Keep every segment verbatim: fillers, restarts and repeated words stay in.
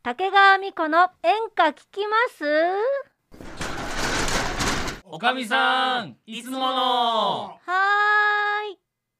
竹川美子の演歌聞きます。 おかみさんいつもの。 はーい。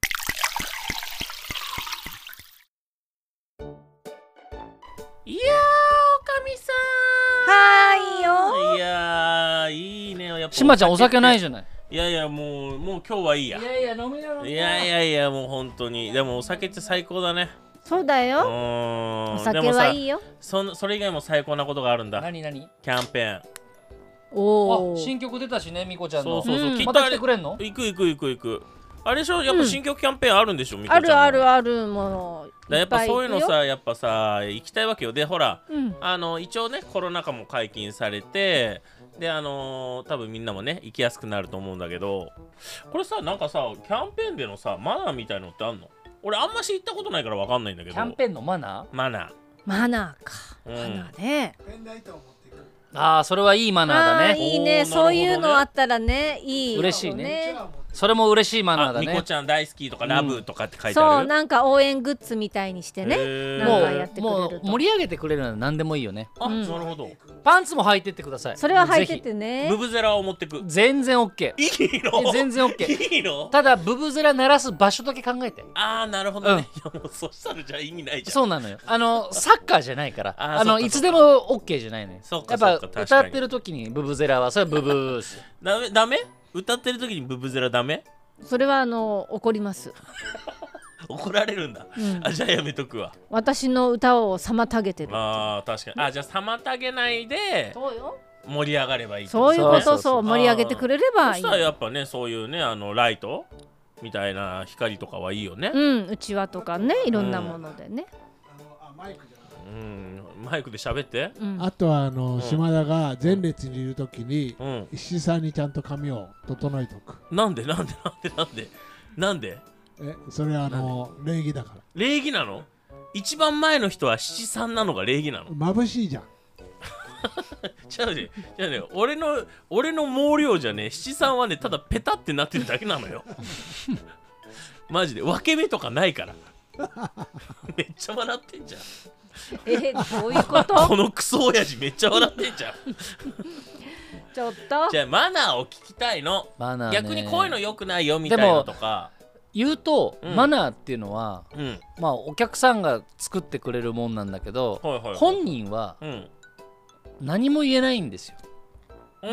いやーおかみさはーいよ。 ん。いやーいいね。やっぱしまちゃんお酒ないじゃない。 いやいやもうもう今日はいいや。 いやいや飲めよ。 いやいやいやもう本当に。でもお酒って最高だね。 そうだよ。 おお酒はいいよ。 そ, それ以外も最高なことがあるんだ。 何何？ キャンペーン。 おお。 新曲出たしね、みこちゃんの。 そうそうそう、 うん、 また来てくれんの？ 行く行く行く行く。あれでしょ、やっぱ新曲キャンペーンあるんでしょ、みこちゃんあるあるあるもの。 だやっぱそういうのさ、やっぱさ行きたいわけよ。でほら、 うん、 あの一応ねコロナ禍も解禁されて、であのー、多分みんなもね行きやすくなると思うんだけど、これさなんかさキャンペーンでのさマナーみたいのってあんの？俺あんまし行ったことないからわかんないんだけど。 キャンペーンのマナー？ マナーマナーか、 うん、 マナーね。 ああそれはいいマナーだね。 いいね、そういうのあったらね、いい。 嬉しいね。それも嬉しいマナーだね。 みこちゃん大好きとか、うん、ラブとかって書いてある。 そうなんか応援グッズみたいにしてね、なんかやってくれると。 もう盛り上げてくれるなら何でもいいよね。 あ、うん、なるほど。 パンツも履いてってください。 それは履いてってね。 ブブゼラを持ってく。 全然 OK。 いいの？ 全然 OK。 いいの？ ただブブゼラ鳴らす場所だけ考えて。 ああなるほどね。うん、いやもうそしたらじゃあ意味ないじゃん。 そうなのよ。あのサッカーじゃないから。あ, あのいつでも OK じゃないね。 そうかやっぱ歌ってる時にブブゼラはそれはブブース。 ダメダメ？歌ってる時にブブゼラダメ？ それはあの怒ります。 怒られるんだ、うん、あじゃあやめとくわ。 私の歌を妨げてる。 あー確かに。あじゃあ妨げないで盛り上がればいい、ね、 そういうこと。そう盛り上げてくれればいい。 そしたらやっぱねそういうねあのライトみたいな光とかはいいよね。 うんうちわとかねいろんなものでね、 うん、マイクじゃなうんマイクで喋って、 うん、あとはあの、うん、島田が前列にいるときに、うん、石井さんにちゃんと髪を整えておく。 なんでなんでなんでなんでなんでえそれはあの礼儀だから。 礼儀なの？一番前の人は七三なのが礼儀なの？ 眩しいじゃん。 違うね、違うね、俺の俺の毛量じゃね、七三はねただペタってなってるだけなのよ。マジで分け目とかないから。めっちゃ笑ってんじゃん。 えー、どういうこと？ このクソ親父めっちゃ笑ってんじゃん。 ちょっとじゃあマナーを聞きたいの。 マナーね、 逆にこういうの良くないよみたいなのとか言うと、うん、マナーっていうのは、うん、まあお客さんが作ってくれるもんなんだけど、はいはいはい、本人は何も言えないんですよ。うん、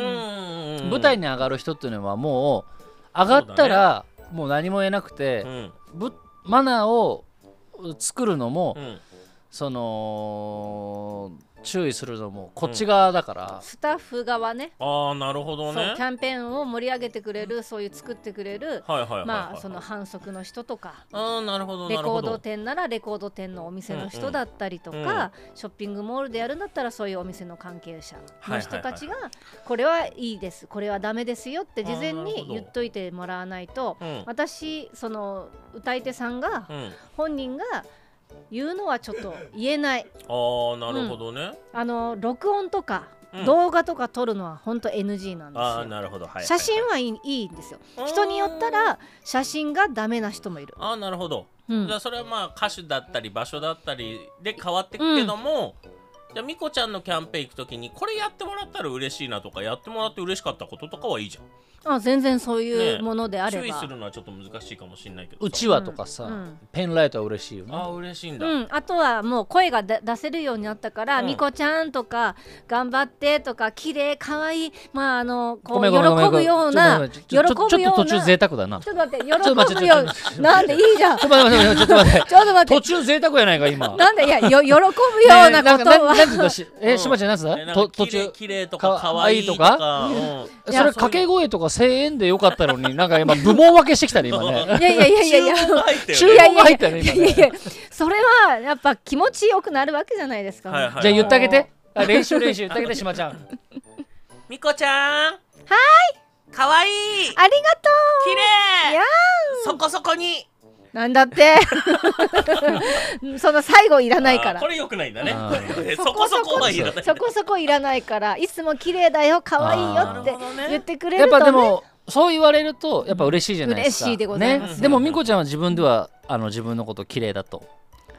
舞台に上がる人っていうのはもう上がったらもう何も言えなくて、うん、マナーを作るのも、うん、その注意するのもこっち側だから、 うん、スタッフ側ね。 ああなるほどね。 そうキャンペーンを盛り上げてくれる、そういう作ってくれる、まあその販促の人とか、 あなるほどレコード店ならレコード店のお店の人だったりとか、うんうん、ショッピングモールでやるんだったらそういうお店の関係者の人たちがこれはいいですこれはダメですよって事前に言っといてもらわないと、うん、私その歌い手さんが、うん、本人が言うのはちょっと言えない。 あーなるほどね、 うん、あの録音とか、うん、動画とか撮るのは本当 エヌジー なんですよ。 あーなるほど、はいはいはい、 写真はいい、いいんですよ。人によったら写真がダメな人もいる。 あーなるほど、うん、じゃあそれはまあ歌手だったり場所だったりで変わってくけども、うん、じゃあみこちゃんのキャンペーン行くときにこれやってもらったら嬉しいなとかやってもらって嬉しかったこととかはいいじゃん。 あ全然そういうものであれば、 ね、注意するのはちょっと難しいかもしれないけどうちわとかさ、うん、ペンライトは嬉しいよね。 あ嬉しいんだ、 うん、あとはもう声が出せるようになったから、うん、みこちゃんとか頑張ってとか綺麗かわいい、まああのこう喜ぶような喜ぶようなちょっと途中贅沢だな。 ちょっと待って喜ぶようなんでいいじゃん。 ちょっと待ってちょっと待ってちょっと待って途中贅沢やないか今。 なんでいやよ喜ぶようなことはえしまちゃんなんつだ途中綺麗とかかわいいとかそれ掛け声とか声援でよかったのになんか今部門分けしてきたね今ね。 いやいやいやいやいや注文が入ったね今ね。 それはやっぱ気持ちよくなるわけじゃないですか、ねはいはい、 じゃあ言ってあげて練習練習言ってあげてしまちゃん。 みこちゃんはいかわいいありがとうきれいやーそこそこになんだってその最後いらないから。 これ良くないんだね。そこそこはいらない。 そこそこいらないからいつも綺麗だよ可愛いよって言ってくれるとね。 やっぱでもそう言われるとやっぱ嬉しいじゃないですか。 嬉しいでございます、 ね、でもみこちゃんは自分ではあの自分のこと綺麗だと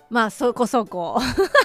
まあそこそこ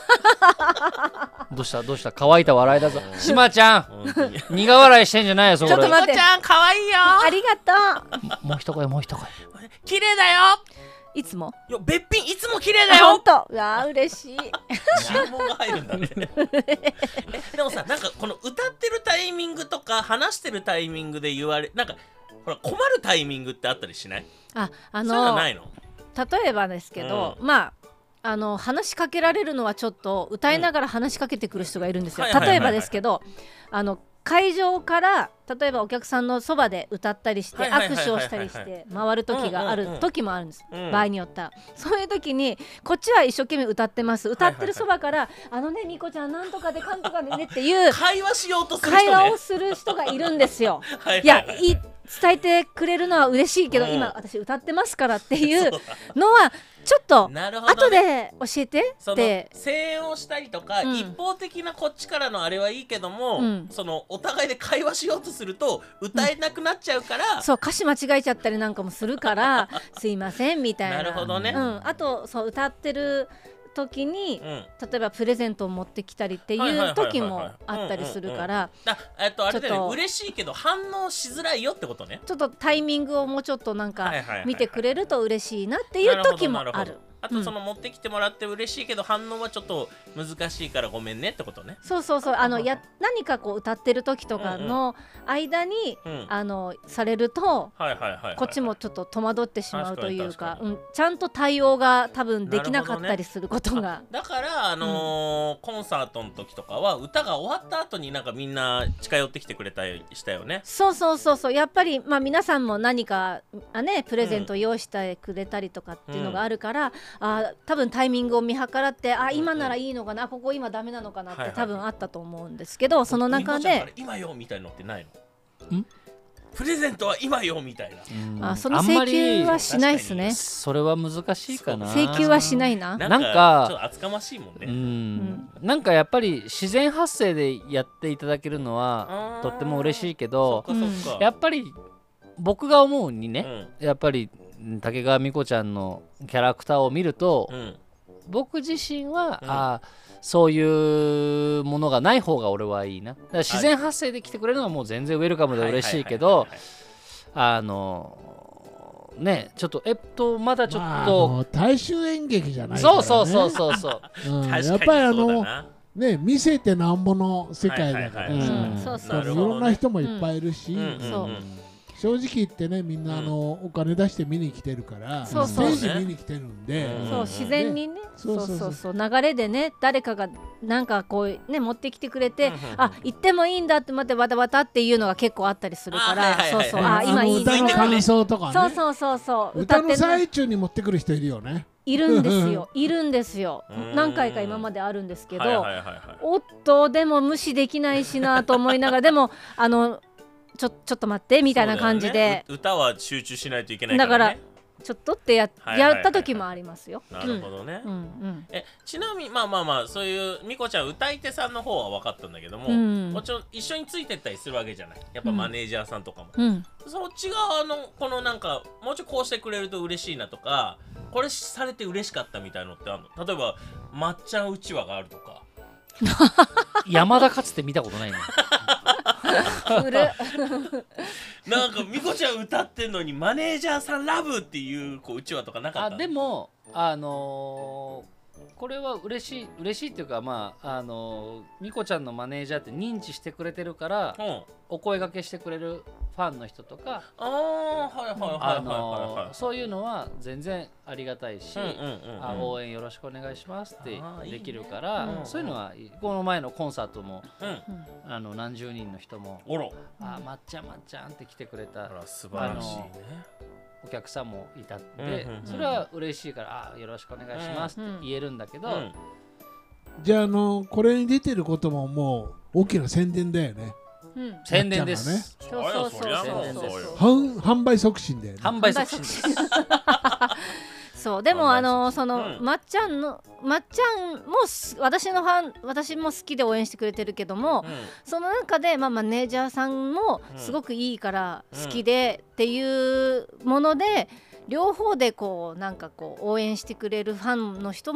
どうしたどうした乾いた笑いだぞしまちゃん苦笑いしてんじゃないよそこ。 ちょっと待って、 みこちゃん可愛いよ。 ありがとうもう一声もう一声。 綺麗だよ。 いつもいやべっぴんいつも綺麗だよ。 ほんとうわー嬉しい注文が入るんだねえでもさ、なんかこの歌ってるタイミングとか話してるタイミングで言われ、なんかほら困るタイミングってあったりしない？ あ、あのそういうのないの？ 例えばですけど、うん、まああの話しかけられるのはちょっと歌いながら話しかけてくる人がいるんですよ。例えばですけど、あの会場から例えばお客さんのそばで歌ったりして握手をしたりして回る時がある時もあるんです、うん、場合によっては。そういう時にこっちは一生懸命歌ってます、歌ってるそばからあのねみこちゃんなんとかでかんとかでねっていう会話しようとする人、ね、 会話をする人がいるんですよいやい伝えてくれるのは嬉しいけど、うん、今私歌ってますからっていうのはちょっと後で教えてって、 声援をしたりとか、うん、一方的なこっちからのあれはいいけども、うん、そのお互いで会話しようとすると歌えなくなっちゃうから、 うん、そう歌詞間違えちゃったりなんかもするからすいませんみたいな。 なるほどね、 うん、あとそう歌ってる時に、うん、例えばプレゼントを持ってきたりっていう時もあったりするから、 えっとあれだよね、嬉しいけど反応しづらいよってことね。 ちょっとタイミングをもうちょっとなんか見てくれると嬉しいなっていう時もある。 あとその持ってきてもらって嬉しいけど反応はちょっと難しいからごめんねってことね。 そうそうそう、あのや何かこう歌ってる時とかの間に、うんうん、あのされるとこっちもちょっと戸惑ってしまうというか、うん、ちゃんと対応が多分できなかったりすることが、ね、 だからあのーうん、コンサートの時とかは歌が終わった後になんかみんな近寄ってきてくれたりしたよね。 そうそうそうそう、やっぱりまあ皆さんも何かあねプレゼント用意してくれたりとかっていうのがあるから、うんあ多分タイミングを見計らってあ今ならいいのかな、うん、ここ今ダメなのかなって多分あったと思うんですけど、はいはい、その中で今よみたいのってないの？んプレゼントは今よみたいな、 あその請求はしないですね。 それは難しいかな。 請求はしないな。 なんかちょっと厚かましいもんね。うん、 うん、なんかやっぱり自然発生でやっていただけるのはとっても嬉しいけど、 そっかそっか、 やっぱり僕が思うにね、うん、やっぱり竹川美子ちゃんのキャラクターを見ると、うん、僕自身は、うん、あそういうものがない方が俺はいいな。だから自然発生で来てくれるのはもう全然ウェルカムで嬉しいけど、あのねちょっとえっとまだちょっと、まあ、 大衆演劇じゃないからね。 そうそうそうそうそう、 うん、やっぱりあのね見せてなんぼの世界だから、いろんな人もいっぱいいるし、正直言ってねみんなあの、うん、お金出して見に来てるからステージ見に来てるんで、 うん、そう自然にね、そうそうそう流れでね誰かがなんかこうね持ってきてくれて、うん、あ行ってもいいんだって待ってわたわたっていうのが結構あったりするから、そうそうあ今いい歌の感想とかね、 そうそうそうそう歌の最中に持ってくる人いるよね。 いるんですよいるんですよ何回か今まであるんですけど、おっとでも無視できないしなと思いながらでもあのちょ, ちょっと待ってみたいな感じで、ね、 歌は集中しないといけないからね。だからちょっとって や,、はいはいはいはい、やった時もありますよ。 なるほどね、 うんうん、 えちなみにまあまあまあそういうみこちゃん歌い手さんの方は分かったんだけども、うん、もちろん一緒についてったりするわけじゃない。やっぱマネージャーさんとかも、うん、そっち側のこのなんかもうちょいこうしてくれると嬉しいなとかこれされて嬉しかったみたいのってあるの？例えばまっちゃんうちわがあるとか山田かつて見たことないねなんかみこちゃん歌ってんのにマネージャーさんラブっていうこううちわとかなかった？ あでもあのーこれは嬉しい嬉しいっていうかまああのみこちゃんのマネージャーって認知してくれてるから、うん、お声掛けしてくれるファンの人とかそういうのは全然ありがたいし、うんうんうんうん、あ応援よろしくお願いしますってできるから、いいね、そういうのはこの前のコンサートも、うん、あの何十人の人もあまっちゃんまっちゃんって来てくれた。 あら素晴らしいね。 お客さんもいたって、うんうんうん、それは嬉しいからあよろしくお願いしますって言えるんだけど、うんうん、 じゃあ、あのこれに出てることももう大きな宣伝だよね、 うん、宣伝です、ね、 そうそうそう販売促進だよね。 販売促進ですそうでもあのその、うん、まっちゃんのまっちゃんも私のファン私も好きで応援してくれてるけども、うん、その中で、まあ、マネージャーさんもすごくいいから好きでっていうもので、うん、両方でこうなんかこう応援してくれるファンの人も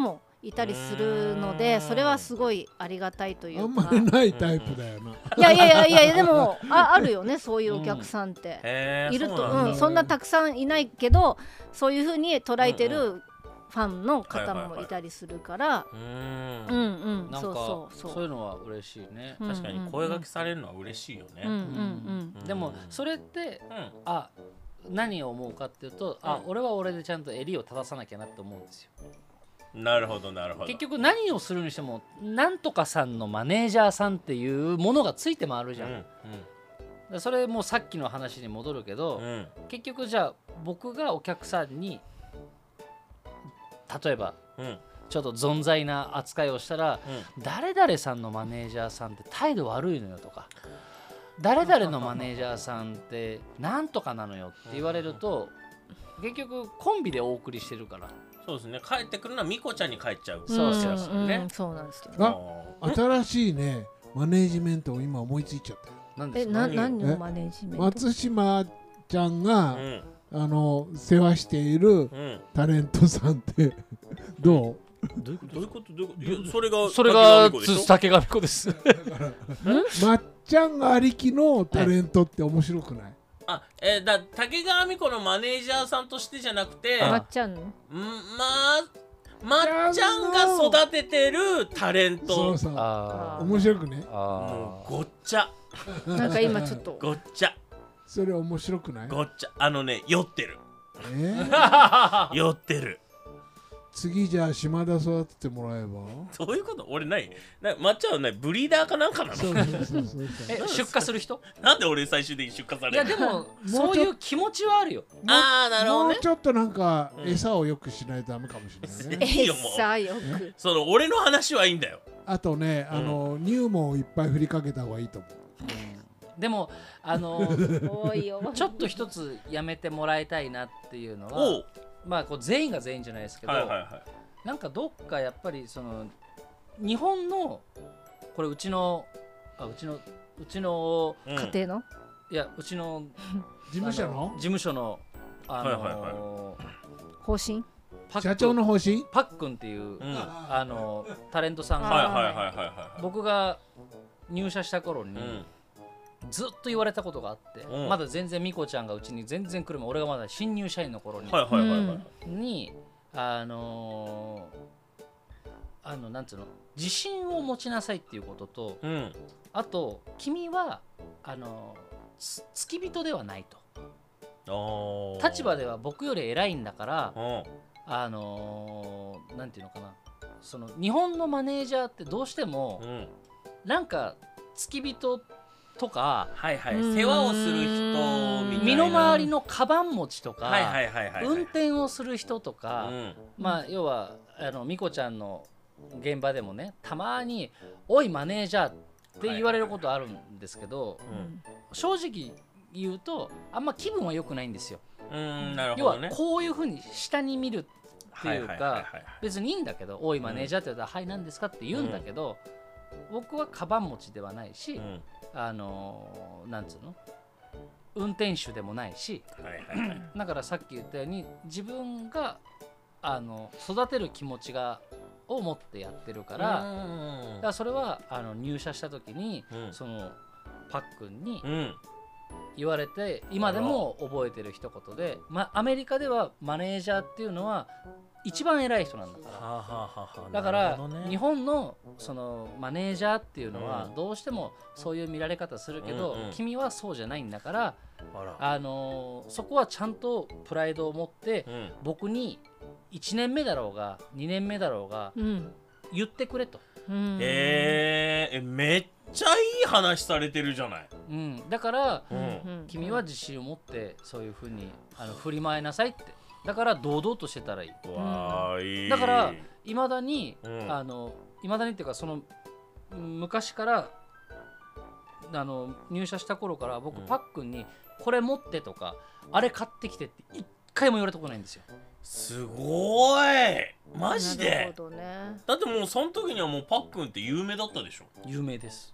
いたりするので、それはすごいありがたいというか。 あんまりないタイプだよな。 いやいやいやいやいや、でも あ, あるよね、そういうお客さんって、うん、いると、うん、そんなたくさんいないけど、そういうふうに捉えてるファンの方もいたりするから、うんうん、 なんかそうそうそういうのは嬉しいね。 確かに声掛けされるのは嬉しいよね。 でもそれって、うん、あ何を思うかっていうと、あ、俺は俺でちゃんと襟を正さなきゃなって思うんですよ。 なるほどなるほど。 結局何をするにしてもなんとかさんのマネージャーさんっていうものがついて回るじゃん、うんうん、それもさっきの話に戻るけど、うん、結局じゃあ僕がお客さんに例えば、うん、ちょっと存在な扱いをしたら、うん、誰々さんのマネージャーさんって態度悪いのよとか、誰々のマネージャーさんってなんとかなのよって言われると、結局コンビでお送りしてるから。 そうですね、帰ってくるのはミコちゃんに帰っちゃう。 そうそうそうね、 うん、そうなんですよ。 あ、新しいねマネージメントを今思いついちゃったよ。 何ですか？え、な、何のマネージメント？ 松島ちゃんが、うん、あの世話しているタレントさんってどう？ どういうことどういうこと？それがそれが竹上子です。 まっちゃんがありきのタレントって面白くない？ あ、えー、だ竹川美子のマネージャーさんとしてじゃなくて、 まっちゃんの、 ん、ままっちゃんが育ててるタレント。 そうそう、あ面白くね。 もうごっちゃ。 なんか今ちょっとごっちゃ。 それ面白くない？ ごっちゃ、あのね、酔ってる。 えー、 酔ってる。 次じゃあ島田育ててもらえば。 そういうこと？俺ないな、まっちゃんはね、ブリーダーかなんかなの？そうそうそうそうえ、出荷する人？ なんで俺最終的に出荷されるの？ いやでもそういう気持ちはあるよ。 ああ、なるほどね。 もうちょっとなんか餌をよくしないとダメかもしれないね。 いいよもう。 餌よく。 その俺の話はいいんだよ。 あとね、あの乳毛をいっぱい振りかけた方がいいと思う。 でもあのちょっと一つやめてもらいたいなっていうのは、まあこう全員が全員じゃないですけど、はいはいはい、なんかどっかやっぱりその日本のこれうちのあうちのうちの家庭のいやうちの事務所の事務所のあの、はいはいはい、 方針社長の方針パックンっていう、うん、あのタレントさんが僕が入社した頃に、うんずっと言われたことがあって、うん、まだ全然ミコちゃんがうちに全然来る前、俺がまだ新入社員の頃に、はいはいはいはい、にあのー、あのなんつうの自信を持ちなさいっていうことと、うん、あと君はあのー、付き人ではないと、立場では僕より偉いんだから、あのー、なんていうのかな、その日本のマネージャーってどうしても、うん、なんか付き人とか、 はいはい、世話をする人みたいな、 身の回りのカバン持ちとか、運転をする人とか、うん、まあ要はあのミコちゃんの現場でもね、たまに「おいマネージャー」って言われることあるんですけど、はいはいはい、正直言うとあんま気分は良くないんですよ。 うん、なるほどね。 要はこういうふうに下に見るっていうか、別にいいんだけど「おいマネージャー」って言ったら「はい、何ですか?」って言うんだけど、うん、僕はカバン持ちではないし、うんあのー、なんつうの運転手でもないし、はいはいはい、だからさっき言ったように自分があの育てる気持ちがを持ってやってるから、だからそれはあの入社した時に、うん、そのパックンに言われて、うん、今でも覚えてる一言で、ま、アメリカではマネージャーっていうのは一番偉い人なんだから、はあはあはあ、だから、ね、日本のそのマネージャーっていうのはどうしてもそういう見られ方するけど、うんうん、君はそうじゃないんだから、ああのー、そこはちゃんとプライドを持って、うん、僕にいちねんめだろうがにねんめだろうが、うん、言ってくれと、 うん、えー、めっちゃいい話されてるじゃない、 うん、だから、うん、君は自信を持ってそういうふうにあの振りまいなさいって、だから堂々としてたらいい。 わー、いい。 だからいまだに、うん、あのいまだにっていうかその昔からあの入社した頃から僕、うん、パックンにこれ持ってとかあれ買ってきてって一回も言われたことないんですよ。 すごいマジで。 なるほどね。 だってもうその時にはもうパックンって有名だったでしょ。 有名です。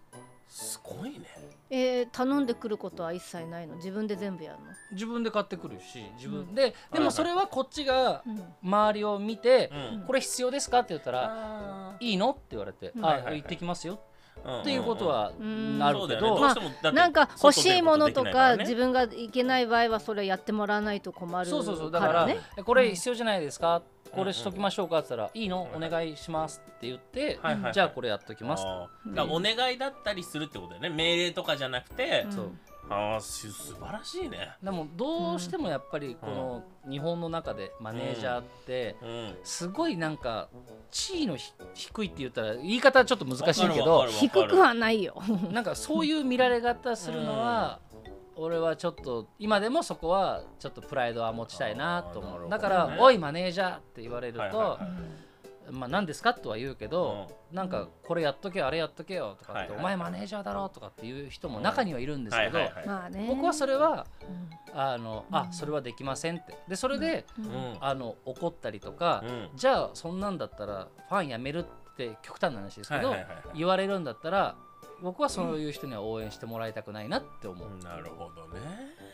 すごいね。 えー、頼んでくることは一切ないの？自分で全部やるの？ 自分で買ってくるし自分で、うん、でもそれはこっちが周りを見て、うん、これ必要ですかって言ったら、うん、いいのって言われて、うん、あ、行ってきますよっていうことはなるけど、 まあ、なんか欲しいものとか自分がいけない場合はそれやってもらわないと困るからね。 そうそうそう、だからこれ必要じゃないですか、これしときましょうかって言ったら、いいのお願いしますって言って、じゃあこれやっときます。 だお願いだったりするってことだよね、命令とかじゃなくて。ああ、素晴らしいね。 でもどうしてもやっぱりこの日本の中でマネージャーってすごいなんか地位の低いって言ったら言い方はちょっと難しいけど、 低くはないよなんかそういう見られ方するのは俺はちょっと今でもそこはちょっとプライドは持ちたいなと思う。だからおいマネージャーって言われると、まあ何ですかとは言うけど、なんかこれやっとけよあれやっとけよとかって、お前マネージャーだろとかっていう人も中にはいるんですけど、僕はそれはあのあそれはできませんって、でそれであの怒ったりとか、じゃあそんなんだったらファンやめるって極端な話ですけど言われるんだったら、僕はそういう人には応援してもらいたくないなって思う。 なるほどね。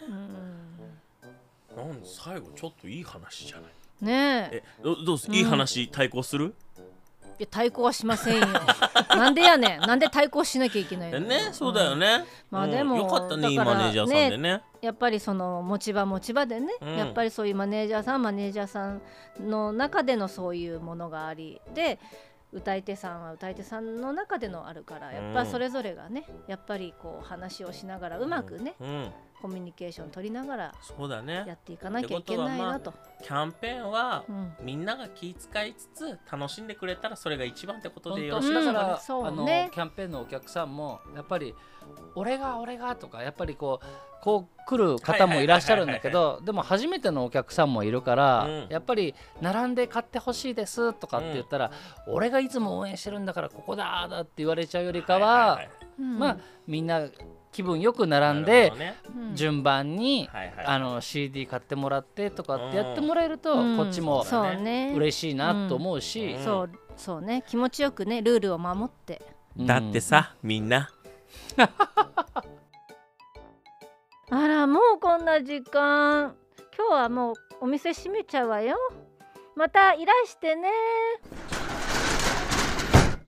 なんで最後ちょっといい話じゃないねえ。 え、どどうす、いい話対抗する？ いや対抗はしませんよなんでやねん、なんで対抗しなきゃいけないのね。そうだよね。 まあでもよかったね、いいマネージャーさんでね。 やっぱりその持ち場持ち場でね、やっぱりそういうマネージャーさんマネージャーさんの中でのそういうものがありで、歌い手さんは歌い手さんの中でのあるから、やっぱそれぞれがね、やっぱりこう話をしながらうまくね、コミュニケーション取りながらやっていかなきゃいけないなと。 キャンペーンはみんなが気遣いつつ楽しんでくれたらそれが一番ってことでよろしいですかね。 だからあのキャンペーンのお客さんもやっぱり俺が俺がとかやっぱりこうこう来る方もいらっしゃるんだけど、でも初めてのお客さんもいるから、うん、やっぱり並んで買ってほしいですとかって言ったら、うん、俺がいつも応援してるんだからここだだって言われちゃうよりかは、まあみんな気分よく並んで、ね、順番に、うん、あの シーディー 買ってもらってとかってやってもらえると、うん、こっちも嬉しいなと思うし、 うん、そうそうね、気持ちよくねルールを守って、 うん、だってさみんなあらもうこんな時間、今日はもうお店閉めちゃうわよ。またいらしてね。